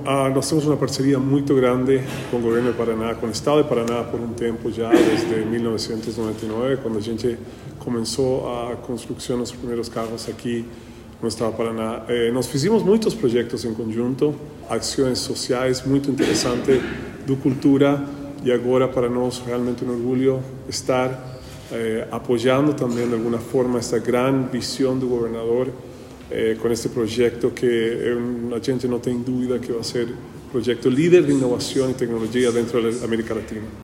nós temos uma parceria muito grande com o governo de Paraná, com o estado de Paraná por um tempo já, desde 1999, quando a gente começou a construção dos primeiros carros aqui no estado de Paraná. Nós fizemos muitos projetos em conjunto, ações sociais muito interessantes, do cultura, e agora para nós realmente um orgulho estar apoiando também de alguma forma essa grande visão do governador com este projeto que a gente não tem dúvida que vai ser um projeto líder de inovação e tecnologia dentro da América Latina.